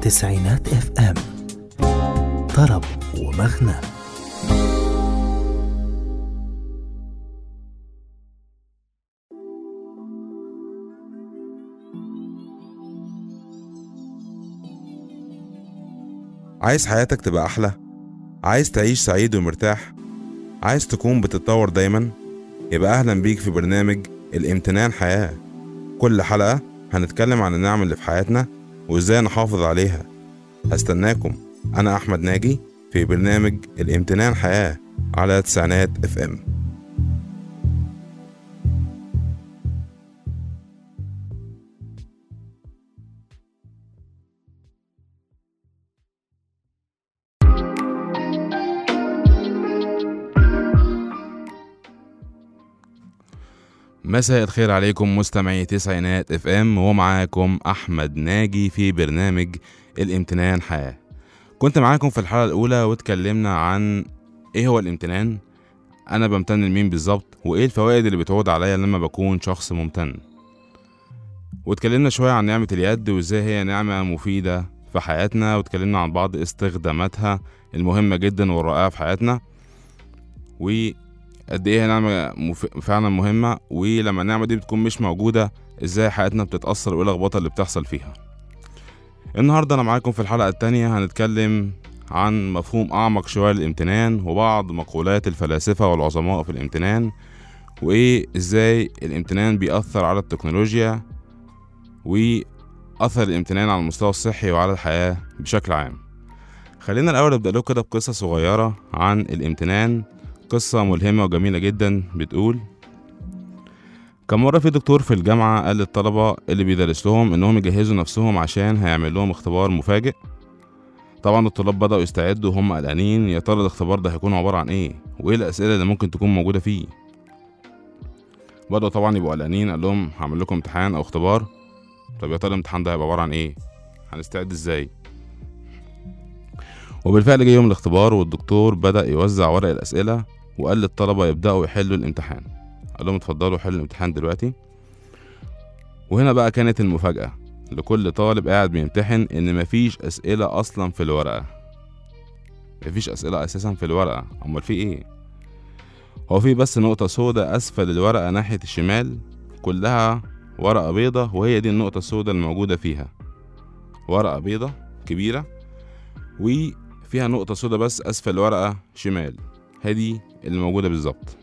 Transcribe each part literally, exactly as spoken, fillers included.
تسعينات اف ام، طرب ومغنى. عايز حياتك تبقى أحلى؟ عايز تعيش سعيد ومرتاح؟ عايز تكون بتتطور دايما؟ يبقى أهلا بيك في برنامج الامتنان حياة. كل حلقة هنتكلم عن النعم اللي في حياتنا وإزاي نحافظ عليها. هستناكم أنا أحمد ناجي في برنامج الامتنان حياة على تسعينات اف ام. مساء الخير عليكم مستمعي تسعينات اف ام، ومعاكم احمد ناجي في برنامج الامتنان حياة. كنت معاكم في الحلقة الاولى واتكلمنا عن ايه هو الامتنان، انا بمتن لمين بالظبط، وايه الفوائد اللي بتعود عليا لما بكون شخص ممتن. واتكلمنا شوية عن نعمة اليد وازاي هي نعمة مفيدة في حياتنا، واتكلمنا عن بعض استخداماتها المهمة جدا والرائعة في حياتنا، و قد ايه نعمة مف... فعلا مهمة، ولما النعمة دي بتكون مش موجودة ازاي حياتنا بتتأثر وايه اللخبطة اللي بتحصل فيها. النهاردة انا معاكم في الحلقة التانية هنتكلم عن مفهوم اعمق شوية للامتنان، وبعض مقولات الفلاسفة والعظماء في الامتنان، وايه ازاي الامتنان بيأثر على التكنولوجيا، واثر الامتنان على المستوى الصحي وعلى الحياة بشكل عام. خلينا الاول نبدأ له كده بقصة صغيرة عن الامتنان، قصة ملهمة وجميلة جدا. بتقول: كان مرة في دكتور في الجامعة قال للطلبة اللي بيدرس لهم انهم يجهزوا نفسهم عشان هيعمل لهم اختبار مفاجئ. طبعا الطلاب بدأوا يستعدوا وهم قلقانين، يا ترى الاختبار ده هيكون عبارة عن ايه، وايه الاسئلة اللي ممكن تكون موجودة فيه. بدأوا طبعا يبقوا قلقانين، قال لهم هعمل لكم امتحان او اختبار، طب يا ترى الامتحان ده هيبقى عبارة عن ايه، هنستعد ازاي؟ وبالفعل جه يوم الاختبار، والدكتور بدأ يوزع ورق الاسئلة وقال للطلبة يبدأوا يحلوا الامتحان. قال لهم اتفضلوا حلوا الامتحان دلوقتي. وهنا بقى كانت المفاجأة لكل طالب قاعد بيمتحن، ان مفيش اسئلة اصلا في الورقة. مفيش اسئلة اساسا في الورقة، امال في ايه؟ هو في بس نقطة سودة اسفل الورقة ناحية الشمال، كلها ورقة بيضة، وهي دي النقطة السودة الموجودة فيها. ورقة بيضة كبيرة وفيها نقطة سودة بس اسفل الورقة شمال، هذه اللي موجودة بالظبط.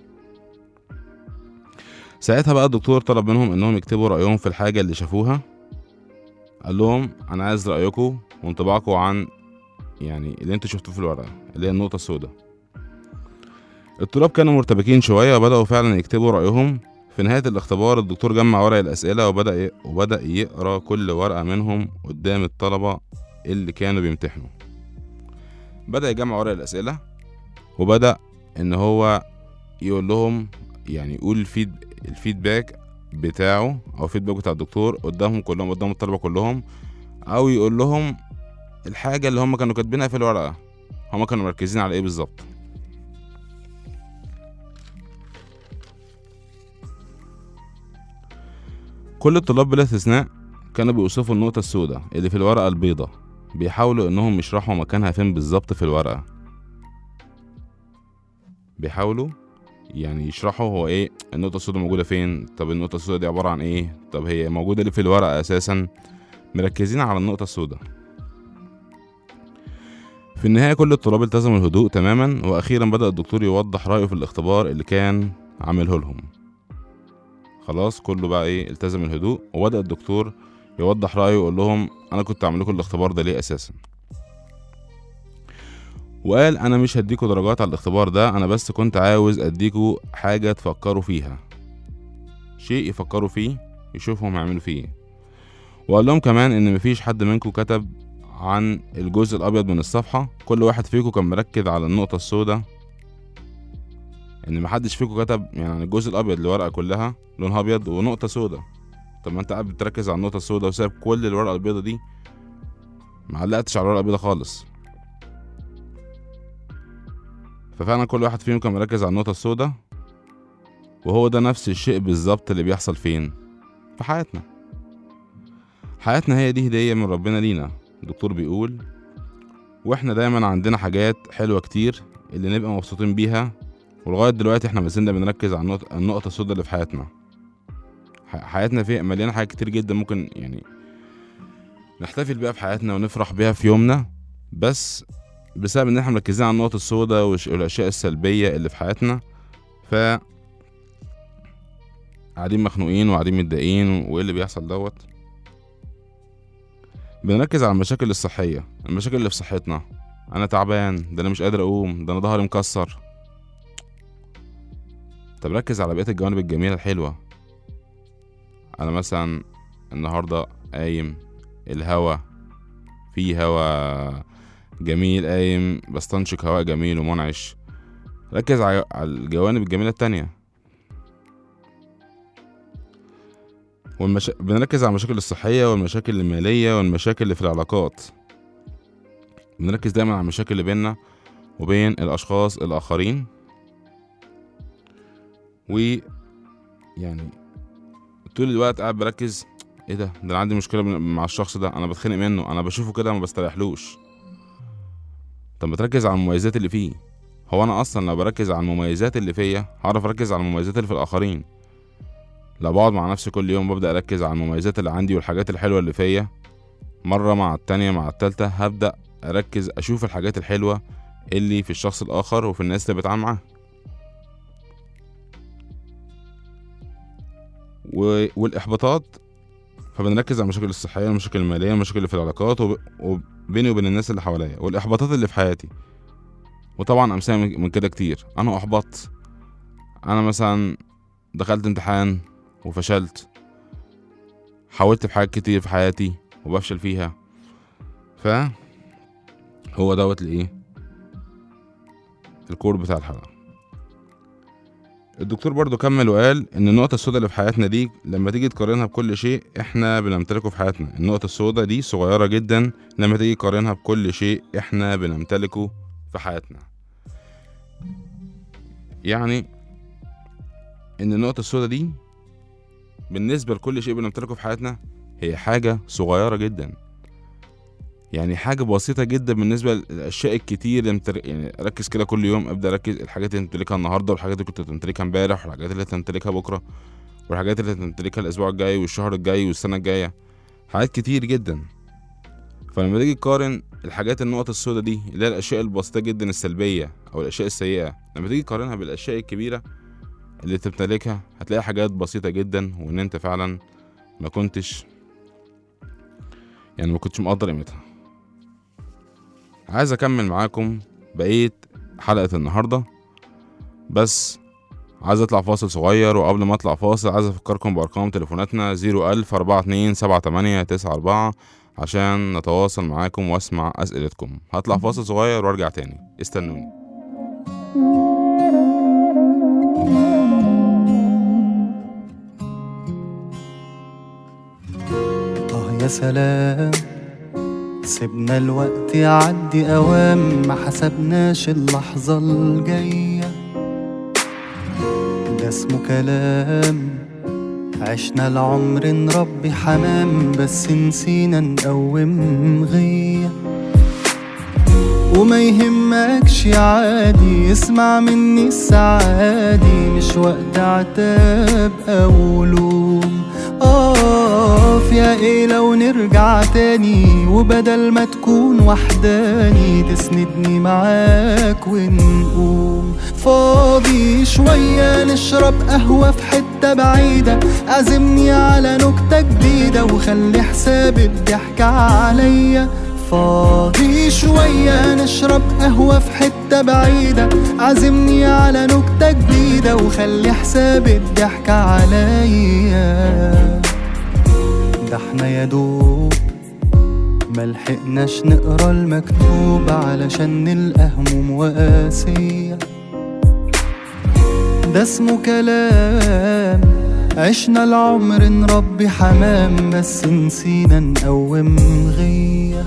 ساعتها بقى الدكتور طلب منهم انهم يكتبوا رأيهم في الحاجة اللي شافوها. قال لهم انا عايز رأيكم وانطباعكم عن يعني اللي انتوا شفتوه في الورقة اللي هي النقطة السوداء. الطلاب كانوا مرتبكين شوية وبدأوا فعلا يكتبوا رأيهم. في نهاية الاختبار الدكتور جمع ورق الأسئلة وبدأ وبدأ يقرأ كل ورقة منهم قدام الطلبة اللي كانوا بيمتحنوا. بدأ يجمع ورق الأسئلة وبدأ ان هو يقول لهم، يعني يقول الفيد الفيدباك بتاعه او الفيدباك بتاع الدكتور قدامهم كلهم، قدام الطلبة كلهم، او يقول لهم الحاجة اللي هم كانوا كاتبينها في الورقة هم كانوا مركزين على ايه بالظبط. كل الطلاب بلا استثناء كانوا بيوصفوا النقطة السوداء اللي في الورقة البيضاء، بيحاولوا انهم يشرحوا مكانها فين بالظبط في الورقة. بيحاولوا يعني يشرحوا هو ايه النقطة السوداء موجودة فين، طب النقطة السوداء دي عبارة عن ايه، طب هي موجودة ليه في الورقة اساسا. مركزين على النقطة السوداء. في النهاية كل الطلاب التزموا الهدوء تماما، واخيرا بدأ الدكتور يوضح رأيه في الاختبار اللي كان عامله لهم. خلاص كله بقى ايه التزم الهدوء، وبدأ الدكتور يوضح رأيه ويقول لهم انا كنت عامل لكم الاختبار ده ليه اساسا. وقال انا مش هديكوا درجات على الاختبار ده، انا بس كنت عاوز اديكوا حاجة تفكروا فيها، شيء يفكروا فيه يشوفهم هيعملوا فيه. وقال لهم كمان ان مفيش حد منكم كتب عن الجزء الابيض من الصفحة، كل واحد فيكم كان مركز على النقطة السوداء، ان محدش فيكم كتب يعني الجزء الابيض الورقة كلها لونها ابيض ونقطة سوداء. طب ما انت قاعد بتركز على النقطة السوداء وساب كل الورقة البيضة دي، معلقتش على الورقة البيضة خالص. ففعلا كل واحد فيهم كان مركز على النقطة السوداء، وهو ده نفس الشيء بالظبط اللي بيحصل فين في حياتنا. حياتنا هي دي هدية من ربنا لينا، الدكتور بيقول واحنا دايما عندنا حاجات حلوة كتير اللي نبقى مبسوطين بيها، ولغاية دلوقتي احنا مازلنا بنركز على النقطة, النقطة السوداء اللي في حياتنا. حياتنا فيها مليانة حاجات كتير جدا ممكن يعني نحتفل بيها في حياتنا ونفرح بيها في يومنا، بس بسبب ان احنا مركزين على النقط السوداء والاشياء السلبية اللي في حياتنا، ف قاعدين مخنوقين وقاعدين متضايقين. وايه اللي بيحصل دوت؟ بنركز على المشاكل الصحية، المشاكل اللي في صحتنا. انا تعبان، ده انا مش قادر اقوم، ده انا ظهري مكسر. طب ركز على بقية الجوانب الجميلة الحلوة. انا مثلا النهاردة قايم الهوا، في هوا جميل، قايم بستنشق هواء جميل ومنعش. ركز على الجوانب الجميلة التانية. والمش... بنركز على المشاكل الصحية والمشاكل المالية والمشاكل اللي في العلاقات. بنركز دايما على المشاكل اللي بيننا وبين الأشخاص الآخرين، ويعني طول الوقت قاعد بركز ايه ده ده انا عندي مشكلة مع الشخص ده، انا بتخنق منه، انا بشوفه كده ما بستريحلوش. طب بتركز على المميزات اللي فيه. هو انا اصلا لو بركز على المميزات اللي فيا هعرف اركز على المميزات اللي في الآخرين. لو بقعد مع نفسي كل يوم ببدأ اركز على المميزات اللي عندي والحاجات الحلوة اللي فيا، مرة مع التانية مع التالتة هبدأ اركز اشوف الحاجات الحلوة اللي في الشخص الاخر وفي الناس اللي بتعامل معاها. و... والاحباطات، فبنركز على المشاكل الصحية، المشاكل المالية، المشاكل اللي في العلاقات وب... وبيني وبين الناس اللي حواليا، والاحباطات اللي في حياتي. وطبعا امثله من كده كتير. انا احبطت، انا مثلا دخلت امتحان وفشلت، حاولت في حاجات كتير في حياتي وبفشل فيها. ف هو دوت الايه الكور بتاع الحلقة. الدكتور برضو كمل وقال ان النقطة السوداء اللي في حياتنا دي لما تيجي تقارنها بكل شيء احنا بنمتلكه في حياتنا، النقطة السوداء دي صغيرة جدا لما تيجي تقارنها بكل شيء احنا بنمتلكه في حياتنا. يعني ان النقطة السوداء دي بالنسبة لكل شيء بنمتلكه في حياتنا هي حاجة صغيرة جدا، يعني حاجة بسيطة جدا بالنسبة للأشياء الكتير اللي متر... يعني ركز كده كل يوم، ابدأ ركز الحاجات اللي تمتلكها النهاردة والحاجات اللي كنت تمتلكها امبارح والحاجات اللي تمتلكها بكرة والحاجات اللي تمتلكها الأسبوع الجاي والشهر الجاي والسنة الجاية، حاجات كتير جدا. فلما تيجي تقارن الحاجات النقط السوداء دي اللي هي الأشياء البسيطة جدا السلبية أو الأشياء السيئة، لما تيجي تقارنها بالأشياء الكبيرة اللي تمتلكها هتلاقي حاجات بسيطة جدا، وإن أنت فعلا ما كنتش يعني ما كنتش مقدر قيمتها. عايز اكمل معاكم بقية حلقة النهاردة، بس عايز اطلع فاصل صغير، وقبل ما اطلع فاصل عايز افكركم بارقام تليفوناتنا زيرو الف اربعة اتنين سبعة تمانية تسعة اربعة عشان نتواصل معاكم واسمع اسئلتكم. هطلع فاصل صغير وارجع تاني، استنوني. آه يا سلام، سيبنا الوقت يعدي اوام ما حسبناش اللحظة الجاية، ده اسمه كلام. عشنا العمر نربي حمام بس نسينا نقوم غية. وما يهمكش عادي، اسمع مني السعادي، مش وقت عتاب او لوم. اقف يا ايه لو نرجع تاني، وبدل ما تكون وحداني تسندني معاك ونقوم. فاضي شوية نشرب قهوة في حتة بعيدة، عزمني على نكتة جديدة وخلي حساب الضحكة عليا. فاضي شوية نشرب قهوة في حتة بعيدة، عزمني على نكتة جديدة وخلي حساب الضحكة عليا. ده احنا يا دوب ملحقناش نقرا المكتوب علشان نلقى هموم وقاسية، ده اسمه كلام. عشنا العمر نربي حمام بس نسينا نقوم غية.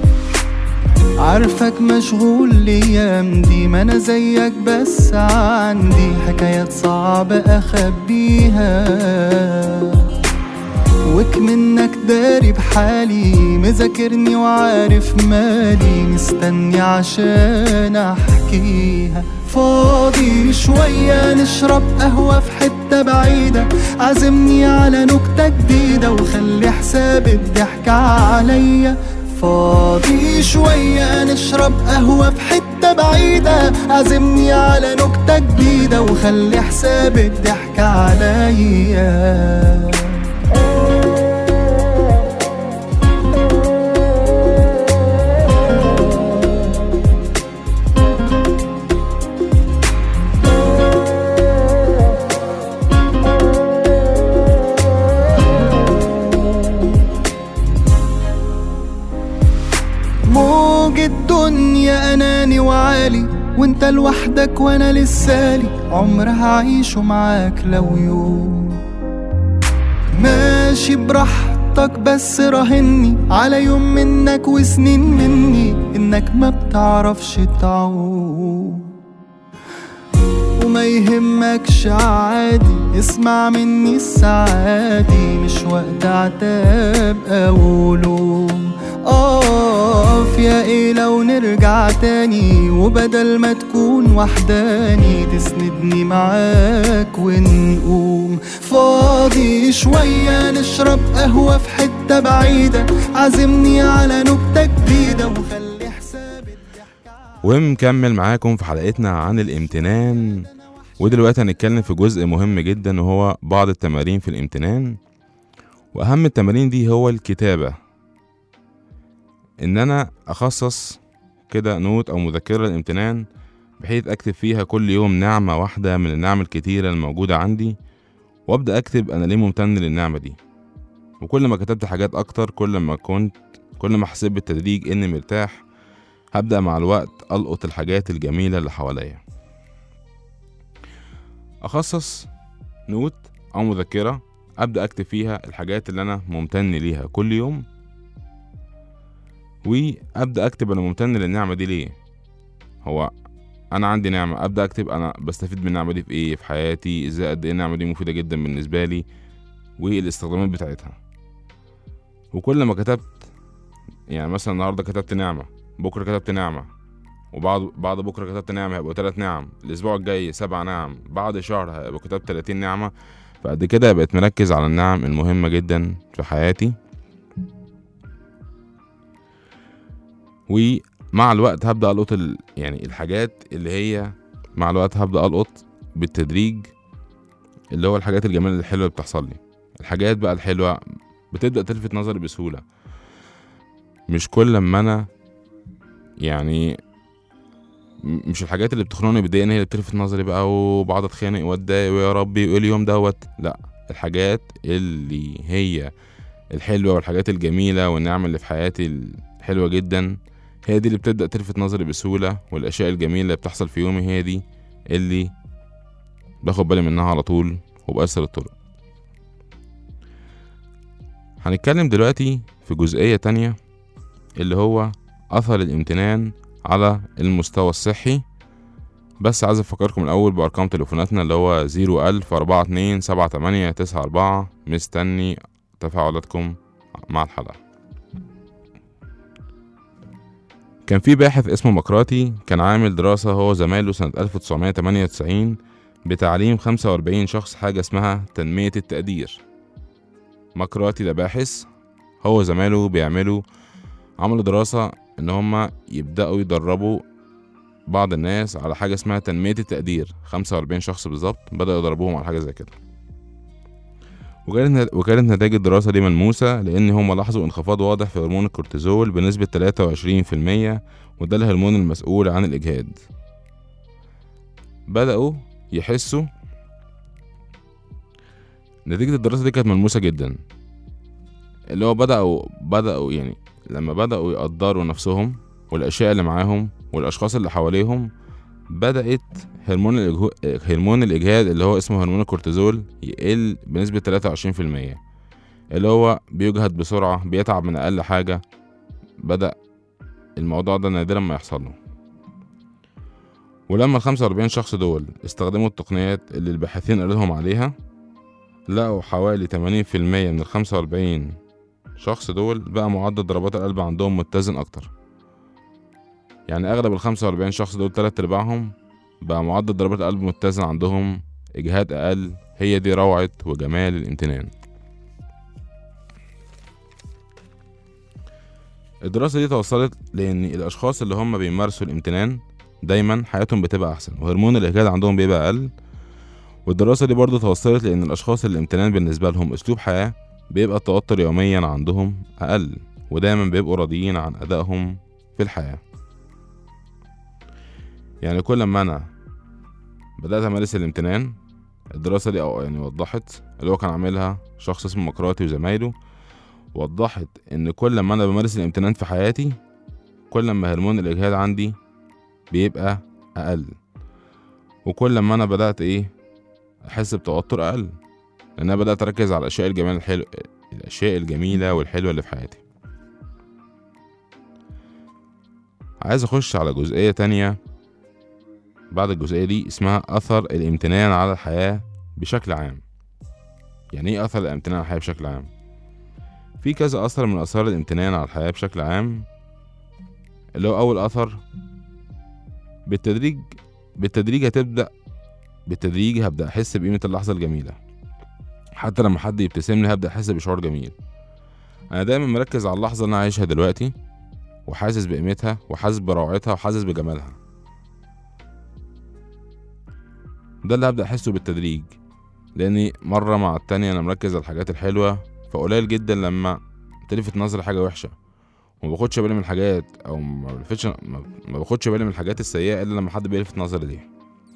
عارفك مشغول الايام دي، ما انا زيك بس عندي حكايات صعبة اخبيها، وكمنك داري بحالي، مذاكرني وعارف مالي، مستني عشان احكيها. فاضي شوية نشرب قهوة في حتة بعيدة، عزمني على نكتة جديدة وخلي حساب الضحك عليا. فاضي شوية نشرب قهوة في حتة بعيدة، عزمني على نكتة جديدة وخلي حساب الضحك عليا. موج الدنيا أناني وعالي، وانت لوحدك وانا لسالي، عمر هعيشه معاك لو يوم. ماشي براحتك بس راهني على يوم منك وسنين مني، انك ما بتعرفش تعوم. وما يهمكش عادي، اسمع مني السعادي، مش وقت عتاب او لوم. اقف يا ايه لو نرجع تاني، وبدل ما تكون وحداني تسندني معاك ونقوم. فاضي شوية نشرب قهوة في حتة بعيدة، عزمني على نكتة جديدة وخلي حساب الضحك. ومكمل معاكم في حلقتنا عن الامتنان، ودلوقتي هنتكلم في جزء مهم جدا وهو بعض التمارين في الامتنان. واهم التمارين دي هو الكتابة، ان انا اخصص كده نوت او مذكرة الامتنان، بحيث اكتب فيها كل يوم نعمة واحدة من النعم الكتيرة الموجودة عندي، وابدأ اكتب انا ليه ممتن للنعمة دي. وكل ما كتبت حاجات اكتر، كل ما كنت كل ما حسيت بالتدريج اني مرتاح، هبدأ مع الوقت القط الحاجات الجميلة اللي حواليا. اخصص نوت او مذكرة ابدأ اكتب فيها الحاجات اللي انا ممتن ليها كل يوم، وابدا اكتب انا ممتن للنعمه دي ليه. هو انا عندي نعمه، ابدا اكتب انا بستفيد من النعمه دي في ايه في حياتي، ازاي قد ايه النعمه دي مفيده جدا بالنسبه لي، والاستخدامات بتاعتها. وكل ما كتبت، يعني مثلا النهارده كتبت نعمه، بكره كتبت نعمه، وبعد بعد بكره كتبت نعمه، هيبقوا ثلاث نعم، الاسبوع الجاي سبع نعم، بعد شهر هيبقوا كتبت ثلاثين نعمه. فقد كده بقيت مركز على النعم المهمه جدا في حياتي. ومع الوقت هبدأ ألقط ال... يعني الحاجات اللي هي مع الوقت هبدأ ألقط بالتدريج، اللي هو الحاجات الجميلة الحلوة اللي بتحصل لي. الحاجات بقى الحلوة بتبدأ تلفت نظري بسهولة، مش كل لما أنا يعني مش الحاجات اللي بتخنقني بتضايقني هي اللي بتلفت نظري بقى، وبقعد اتخانق واتضايق ويا ربي وايه اليوم دوت. لا، الحاجات اللي هي الحلوة والحاجات الجميلة والنعم اللي في حياتي الحلوة جدا هي دي اللي بتبدأ تلفت نظري بسهولة. والأشياء الجميلة اللي بتحصل في يومي هي دي اللي باخد بالي منها على طول وبأثر الطرق. هنتكلم دلوقتي في جزئية تانية اللي هو أثر الامتنان على المستوى الصحي. بس عايز أفكركم الأول بأرقام تليفوناتنا اللي هو زيرو ألف أربعة اتنين سبعة تمانية تسعة أربعة. مستني تفاعلاتكم مع الحلقة. كان في باحث اسمه مقراطي كان عامل دراسة هو زمايله سنة ألف وتسعمية تمانية وتسعين بتعليم خمسة وأربعين شخص حاجة اسمها تنمية التقدير. مقراطي ده باحث، هو زمايله بيعملوا عملوا دراسة ان هما يبدأوا يدربوا بعض الناس على حاجة اسمها تنمية التقدير. خمسة وأربعين شخص بالظبط بدأوا يدربوهم على حاجة زي كده، وكانت نتائج الدراسة دي ملموسة، لأن هم لاحظوا انخفاض واضح في هرمون الكورتيزول بنسبة تلاتة وعشرين في المية، وده الهرمون المسؤول عن الإجهاد. بدأوا يحسوا نتيجة الدراسة دي كانت ملموسة جدا، اللي هو بدأوا بدأوا يعني لما بدأوا يقدروا نفسهم والأشياء اللي معاهم والأشخاص اللي حواليهم، بدأت هرمون الإجهاد هرمون الإجهاد اللي هو اسمه هرمون الكورتيزول يقل بنسبة تلاتة وعشرين في المية، اللي هو بيجهد بسرعة، بيتعب من أقل حاجة. بدأ الموضوع ده نادرا ما يحصل له. ولما الخمسة وأربعين شخص دول استخدموا التقنيات اللي الباحثين قالوا لهم عليها، لقوا حوالي تمانين في المية من الخمسة وأربعين شخص دول بقى معدل ضربات القلب عندهم متزن اكتر. يعني اغلب الخمسة وأربعين شخص دول تلات ارباعهم بقى معدل ضربات القلب متزن عندهم، اجهاد اقل. هي دي روعة وجمال الامتنان. الدراسة دي توصلت لان الاشخاص اللي هم بيمارسوا الامتنان دايما حياتهم بتبقى احسن وهرمون الاجهاد عندهم بيبقى اقل. والدراسة دي برضو توصلت لان الاشخاص اللي الامتنان بالنسبة لهم اسلوب حياة بيبقى التوتر يوميا عندهم اقل، ودايما بيبقوا راضيين عن ادائهم في الحياة. يعني كل ما انا بدأت امارس الامتنان، الدراسة دي أو يعني وضحت اللي هو كان عاملها شخص اسمه مقراتي وزمايله، وضحت ان كل ما انا بمارس الامتنان في حياتي كل ما هرمون الاجهاد عندي بيبقى اقل، وكل ما انا بدأت ايه احس بتوتر اقل، لان انا بدأت اركز على الاشياء الجميلة الحلوة الاشياء الجميلة والحلوة اللي في حياتي. عايز اخش على جزئية تانية بعد الجزئية دي اسمها اثر الامتنان على الحياة بشكل عام. يعني ايه اثر الامتنان على الحياة بشكل عام؟ في كذا اثر من اثار الامتنان على الحياة بشكل عام، اللي هو اول اثر بالتدريج بالتدريج هتبدأ بالتدريج هبدأ احس بقيمة اللحظة الجميلة. حتى لما حد يبتسم لي هبدأ احس بشعور جميل. انا دايما مركز على اللحظة اللي انا عايشها دلوقتي وحاسس بقيمتها وحاسس بروعتها وحاسس بجمالها. ده اللي هبدأ احسه بالتدريج، لاني مرة مع التانية انا مركز على الحاجات الحلوة، فقليل جدا لما تلفت نظري حاجة وحشة، وما باخدش بالي من الحاجات او ما بلفتش ما باخدش بالي من الحاجات السيئة الا لما حد بيلفت نظري ليها.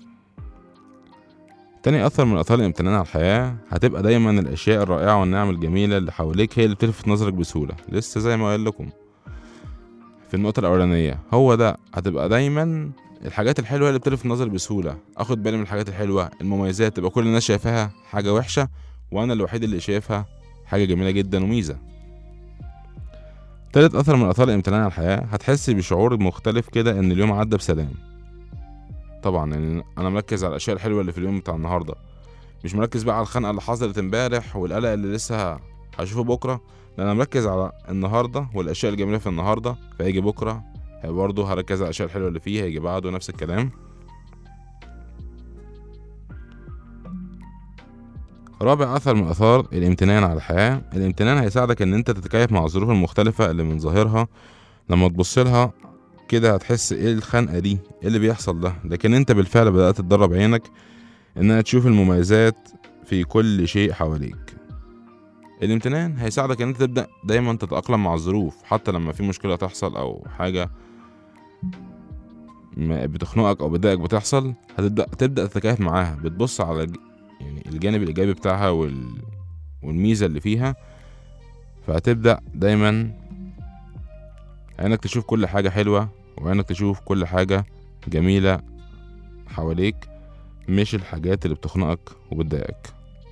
تاني اثر من اثار الامتنان على الحياة هتبقى دايما الاشياء الرائعة والنعم الجميلة اللي حواليك هي اللي بتلفت نظرك بسهولة. لسه زي ما قال لكم في النقطة الاولانية، هو ده هتبقى دايما الحاجات الحلوة اللي بتلفت نظري بسهولة. اخد بالي من الحاجات الحلوة، المميزات، تبقى كل الناس شايفاها حاجة وحشة وانا الوحيد اللي شايفها حاجة جميلة جدا وميزة. تالت اثر من اثار الامتنان على الحياة هتحس بشعور مختلف كده ان اليوم عدى بسلام. طبعا يعني انا مركز على الاشياء الحلوة اللي في اليوم بتاع النهاردة، مش مركز بقى على الخنقة اللي حصلت امبارح والقلق اللي لسه هشوفه بكرة، لان انا مركز على النهاردة والاشياء الجميلة في النهاردة. فيجي بكرة برضه هركز على الاشياء الحلوة اللي فيه، هيجي بعده نفس الكلام. رابع اثر من اثار الامتنان على الحياة، الامتنان هيساعدك ان انت تتكيف مع الظروف المختلفة اللي من ظاهرها. لما تبص لها كده هتحس ايه الخنقة دي، ايه اللي بيحصل ده، لكن انت بالفعل بدأت تدرب عينك انها تشوف المميزات في كل شيء حواليك. الامتنان هيساعدك ان انت تبدأ دايما تتأقلم مع الظروف، حتى لما في مشكلة تحصل او حاجة بتخنقك او بتضايقك بتحصل، هتبدأ تبدأ تتكيف معاها، بتبص على يعني الجانب الايجابي بتاعها وال... والميزة اللي فيها، فهتبدأ دايما عينك تشوف كل حاجة حلوة وعينك تشوف كل حاجة جميلة حواليك، مش الحاجات اللي بتخنقك وبتضايقك.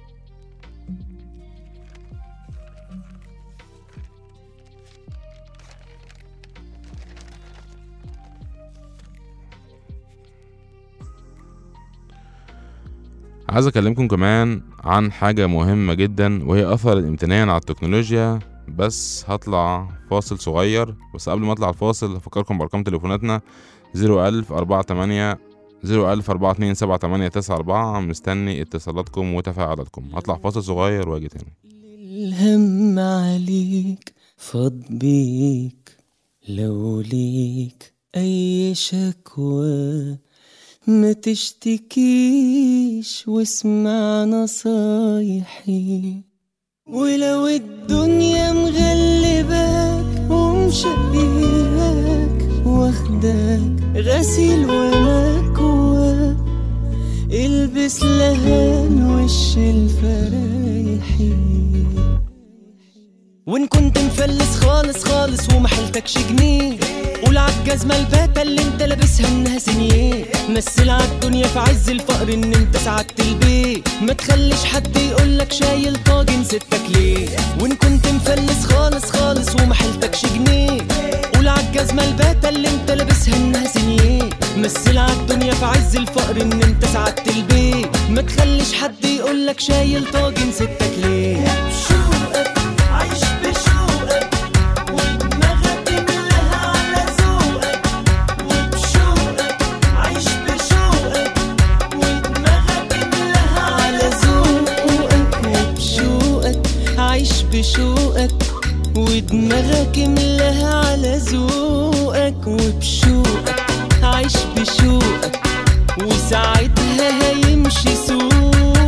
عايز اكلمكم كمان عن حاجة مهمة جدا وهي اثر الامتنان على التكنولوجيا، بس هطلع فاصل صغير. بس قبل ما اطلع الفاصل هفكركم بارقام تليفوناتنا زيرو ألف أربعة تمانية زيرو ألف أربعة اتنين سبعة تمانية تسعة أربعة. مستني اتصالاتكم وتفاعلاتكم. هطلع فاصل صغير واجي تاني. الهم عليك فاض بيك، لو ليك اي شكوى ما تشتكيش واسمع نصايحي، ولو الدنيا مغلباك ومشقياك واخداك غسيل ومكواك، البس لهان وش الفرايحي. وان كنت مفلس خالص خالص ومحلتكش جنيه، قول عالجزمة الباتة اللي انت لابسها انها سنيه، مثل عالدنيا في عز الفقر ان انت سعدت البيت، ما تخليش حد يقولك شايل طاجن ستك ليه. وان كنت مفلس خالص خالص ومحلتكش جنيه، قول عالجزمة الباتة اللي انت لابسها انها سنيه، مثل عالدنيا في عز الفقر ان انت سعدت البيت، ما تخليش حد يقولك يقولك شايل طاجن ستك ليه؟ بشوقك عايش بشوقك ودماغك ملاها على ذوقك، وبشوقك عايش بشوقك ودماغك ملاها على ذوقك، وبشوقك عايش بشوقك ودماغك ملاها على ذوقك، وبشوقك عايش بشوقك وساعتها هيمشي سوقك.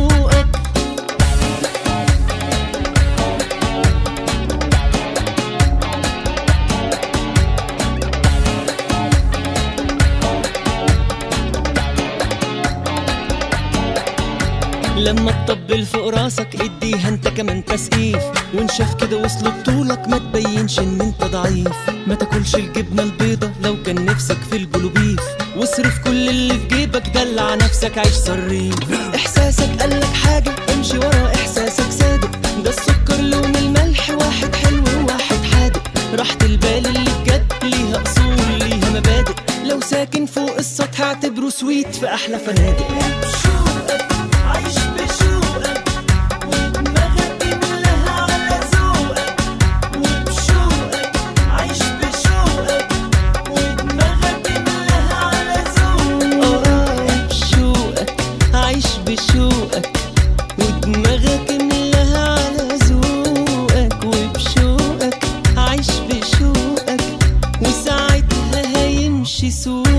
لما تطبل فوق راسك اديها انت كمان تسقيف، وان شاف كده وصل بطولك ما تبينش ان انت ضعيف. ما تاكلش الجبنه البيضه لو كان نفسك في البلوبيف، واصرف كل اللي في جيبك دلع نفسك عيش صريف. احساسك قالك حاجه امشي ورا احساسك صادق، ده السكر لون الملح واحد حلو وواحد حادق. راحة البال اللي بجد ليها اصول ليها مبادئ، لو ساكن فوق السطح اعتبره سويت في احلى فنادق. عايش بشوقك ودماغك ملاها على ذوقك، وبشوقك عايش بشوقك ودماغك ملاها على ذوقك. اه بشوقك عايش بشوقك ودماغك ملاها على ذوقك، وبشوقك عايش بشوقك وساعتها هيمشي سوقك.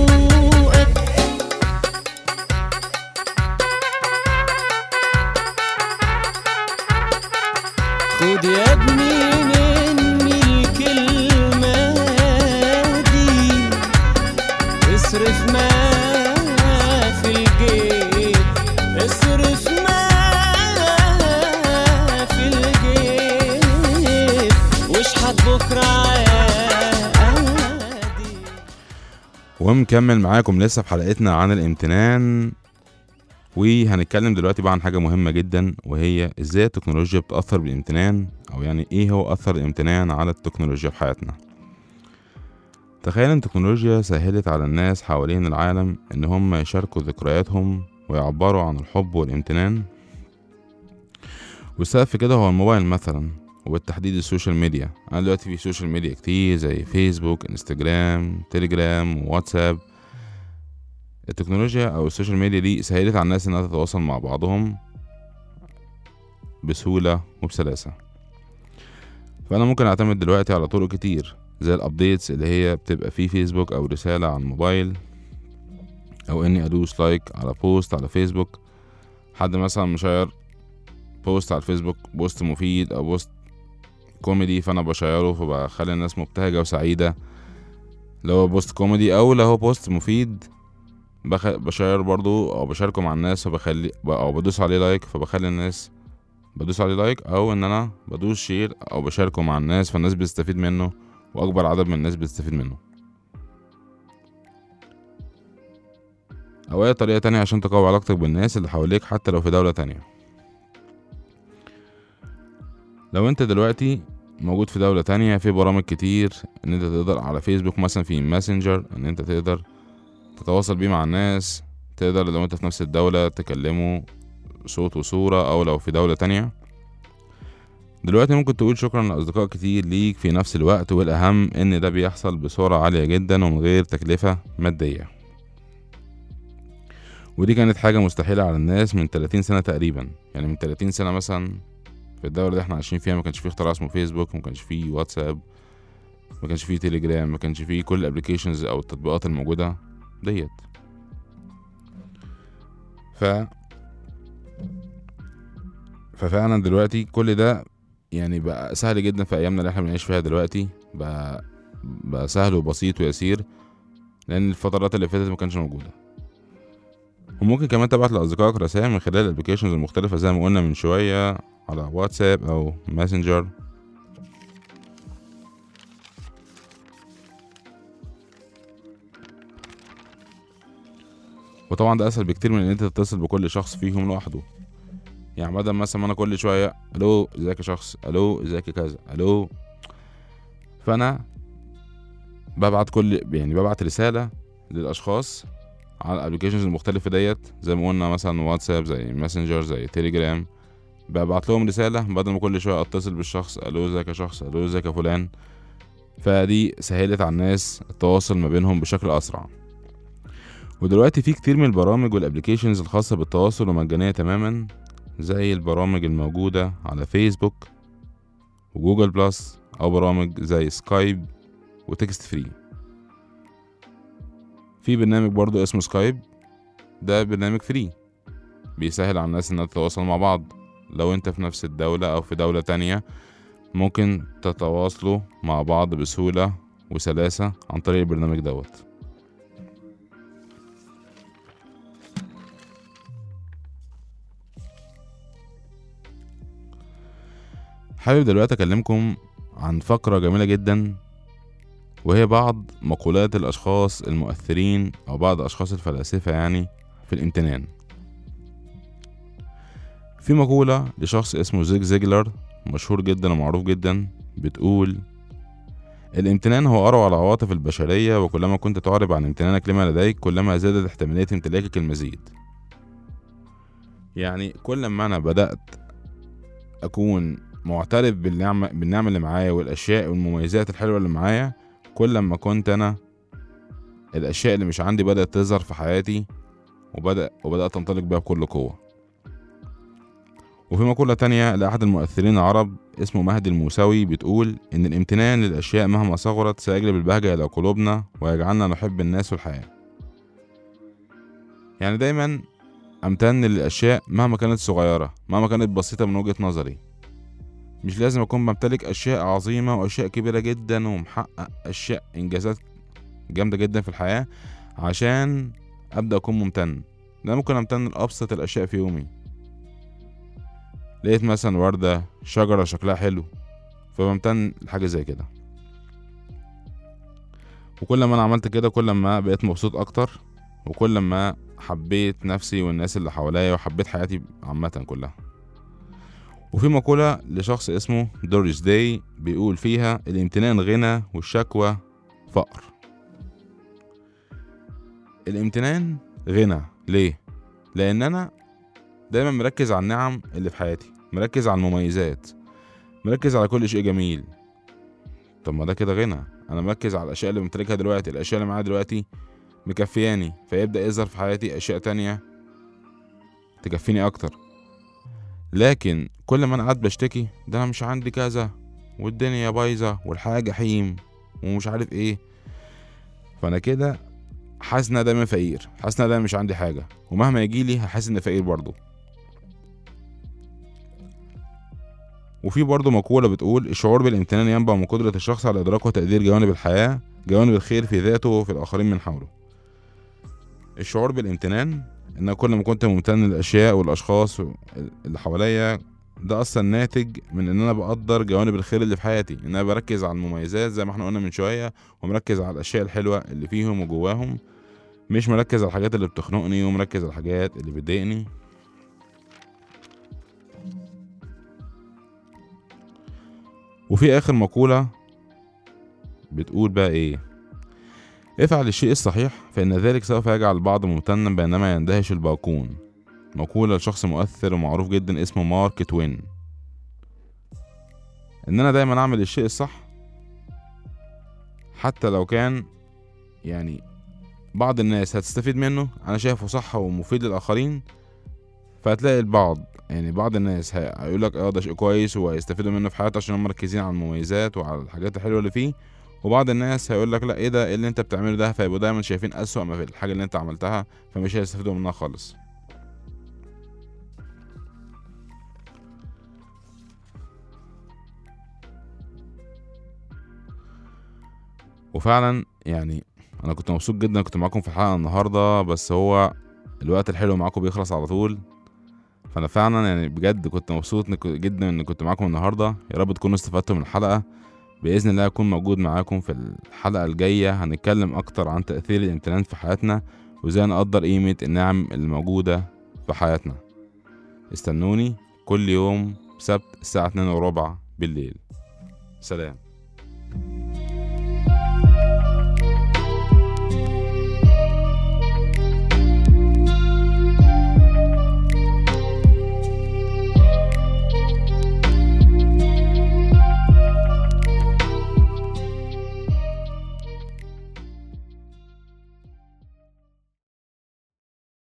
خد يا ابني مني الكلمة دي، اصرف ما في الجيب، اصرف ما في الجيب، واشحت بكرة عادي. ومكمل معاكم لسه في حلقتنا عن الامتنان، وهنتكلم دلوقتي بقى عن حاجة مهمة جدا، وهي ازاي التكنولوجيا بتأثر بالامتنان، او يعني ايه هو أثر الامتنان على التكنولوجيا في حياتنا. تخيل ان التكنولوجيا سهلت على الناس حوالين العالم ان هم يشاركوا ذكرياتهم ويعبروا عن الحب والامتنان، والسبب في كده هو الموبايل مثلا، وبالتحديد السوشيال ميديا. انا دلوقتي في سوشيال ميديا كتير زي فيسبوك، انستجرام، تليجرام، واتساب. التكنولوجيا او السوشيال ميديا دي سهلت على الناس انها تتواصل مع بعضهم بسهولة وبسلاسة. فانا ممكن اعتمد دلوقتي على طرق كتير زي الابديتس اللي هي بتبقى في فيسبوك او رسالة على الموبايل، او اني ادوس لايك على بوست على فيسبوك. حد مثلا مشير بوست على الفيسبوك بوست مفيد او بوست كوميدي، فانا بشيره فبخلي الناس مبتهجة وسعيدة لو هو بوست كوميدي، او لو هو بوست مفيد بخ... بشير برضو او بشاركه مع الناس، فبخلي او بدوس عليه لايك فبخلي الناس بدوس عليه لايك، او ان انا بدوس شير او بشاركه مع الناس فالناس بتستفيد منه واكبر عدد من الناس بتستفيد منه. او اي طريقة تانية عشان تقوي علاقتك بالناس اللي حواليك حتى لو في دولة تانية. لو انت دلوقتي موجود في دولة تانية، في برامج كتير ان انت تقدر على فيسبوك مثلا في ماسنجر ان انت تقدر تتواصل بيه مع الناس، تقدر لو انت في نفس الدولة تكلمه صوت وصورة، او لو في دولة تانية. دلوقتي ممكن تقول شكرا لأصدقاء كتير ليك في نفس الوقت، والأهم ان ده بيحصل بسرعة عالية جدا ومن غير تكلفة مادية. ودي كانت حاجة مستحيلة على الناس من ثلاثين سنة تقريبا. يعني من ثلاثين سنة مثلا في الدولة اللي احنا عايشين فيها ما كانش فيه اختراع اسمه فيسبوك، ما كانش فيه واتساب، ما كانش فيه تليجرام، ما كانش فيه كل الابليكيشنز او التطبيقات الموجودة ديت. ف ففعلا دلوقتي كل ده يعني بقى سهل جدا في ايامنا اللي احنا بنعيش فيها دلوقتي، بقى بقى سهل وبسيط ويسير، لان الفترات اللي فاتت ما كانش موجودة. وممكن كمان تبعت لاصدقائك رسائل من خلال الابليكيشنز المختلفة زي ما قلنا من شوية على واتساب او ماسنجر. وطبعا ده اسهل بكتير من ان انت تتصل بكل شخص فيهم لوحده. يعني بدل مثلا انا كل شويه الو ازيك يا شخص، الو ازيك يا كذا، الو، فانا ببعت كل يعني ببعت رساله للاشخاص على الابليكيشنز المختلفة ديت، زي ما قلنا مثلا واتساب، زي ماسنجر، زي تيليجرام، ببعت لهم رسالة بدل ما كل شوية اتصل بالشخص الو ازيك يا شخص، الو ازيك يا فلان. فدي سهلت على الناس التواصل ما بينهم بشكل اسرع. ودلوقتي في كتير من البرامج والابليكيشنز الخاصة بالتواصل ومجانية تماما، زي البرامج الموجودة على فيسبوك وجوجل بلس، او برامج زي سكايب وتكست فري. في برنامج برضو اسمه سكايب، ده برنامج فري بيسهل على الناس انها تتواصل مع بعض. لو انت في نفس الدولة او في دولة تانية ممكن تتواصلوا مع بعض بسهولة وسلاسة عن طريق البرنامج دوت. حابب دلوقتي اكلمكم عن فقرة جميلة جدا، وهي بعض مقولات الاشخاص المؤثرين او بعض اشخاص الفلاسفة يعني في الامتنان. في مقولة لشخص اسمه زيج زيجلر مشهور جدا ومعروف جدا، بتقول: الامتنان هو اروع العواطف البشرية، وكلما كنت تعرب عن امتنانك لما لديك كلما زادت احتمالية امتلاكك المزيد. يعني كل ما انا بدأت اكون معترف بالنعمة بالنعمة اللي معايا والاشياء والمميزات الحلوة اللي معايا، كل ما كنت انا الاشياء اللي مش عندي بدأت تظهر في حياتي وبدأ وبدأت انطلق بها بكل قوة. وفي مقولة تانية لأحد المؤثرين العرب اسمه مهدي الموسوي، بتقول إن الامتنان للأشياء مهما صغرت سيجلب البهجة إلى قلوبنا ويجعلنا نحب الناس والحياة. يعني دايما أمتن للأشياء مهما كانت صغيرة، مهما كانت بسيطة من وجهة نظري. مش لازم أكون بمتلك أشياء عظيمة وأشياء كبيرة جدا ومحقق أشياء إنجازات جامدة جدا في الحياة عشان أبدأ أكون ممتن. ده ممكن أمتن لأبسط الأشياء في يومي. لقيت مثلا وردة، شجرة شكلها حلو، فبمتن لحاجة زي كده. وكل ما انا عملت كده كل ما بقيت مبسوط اكتر، وكل ما حبيت نفسي والناس اللي حواليا وحبيت حياتي عامة كلها. وفي مقولة لشخص اسمه دوريس داي بيقول فيها: الامتنان غنى والشكوى فقر. الامتنان غنى ليه؟ لان انا دايما مركز على النعم اللي في حياتي، مركز على المميزات، مركز على كل شيء جميل. طب ما ده كده غنى. انا مركز على الاشياء اللي بمتلكها دلوقتي، الاشياء اللي معايا دلوقتي مكفياني، فيبدأ يظهر في حياتي اشياء تانية تكفيني اكتر. لكن كل ما انا قاعد بشتكي ده انا مش عندي كذا والدنيا بايظه والحياه جحيم ومش عارف ايه، فانا كده حاسس ان انا دايما فقير، حاسس ان انا دايما مش عندي حاجه، ومهما يجيلي هحس اني فقير برضه. وفي برضه مقولة بتقول: الشعور بالامتنان ينبع من قدرة الشخص على إدراك وتقدير جوانب الحياة، جوانب الخير في ذاته وفي الآخرين من حوله. الشعور بالامتنان إن كل ما كنت ممتن للأشياء والأشخاص اللي حواليا، ده أصلا ناتج من إن أنا بقدر جوانب الخير اللي في حياتي، إن أنا بركز على المميزات زي ما احنا قلنا من شوية، ومركز على الأشياء الحلوة اللي فيهم وجواهم، مش مركز على الحاجات اللي بتخنقني ومركز على الحاجات اللي بتضايقني. وفي آخر مقولة بتقول بقى إيه: افعل الشيء الصحيح فإن ذلك سوف يجعل البعض ممتنا بينما يندهش الباقون. مقولة لشخص مؤثر ومعروف جدا اسمه مارك توين. إن أنا دايما أعمل الشيء الصح حتى لو كان يعني بعض الناس هتستفيد منه، أنا شايفه صح ومفيد للآخرين، فهتلاقي البعض يعني بعض الناس هيقولك اه ده شيء كويس وهيستفيدوا منه في حياته عشان هم مركزين على المميزات وعلى الحاجات الحلوه اللي فيه، وبعض الناس هيقولك لا ايه ده ايه اللي انت بتعمله ده، فيبقوا دايما شايفين اسوأ ما في الحاجه اللي انت عملتها، فمش هيستفيدوا منها خالص. وفعلا يعني انا كنت مبسوط جدا كنت معاكم في الحلقه النهارده، بس هو الوقت الحلو معاكم بيخلص على طول، فانا فعلا يعني بجد كنت مبسوط جدا ان كنت معاكم النهارده. يا رب تكونوا استفدتوا من الحلقه. باذن الله اكون موجود معاكم في الحلقه الجايه، هنتكلم اكتر عن تاثير الامتنان في حياتنا وازاي نقدر قيمه النعم اللي موجوده في حياتنا. استنوني كل يوم سبت الساعه اتنين وربع بالليل. سلام.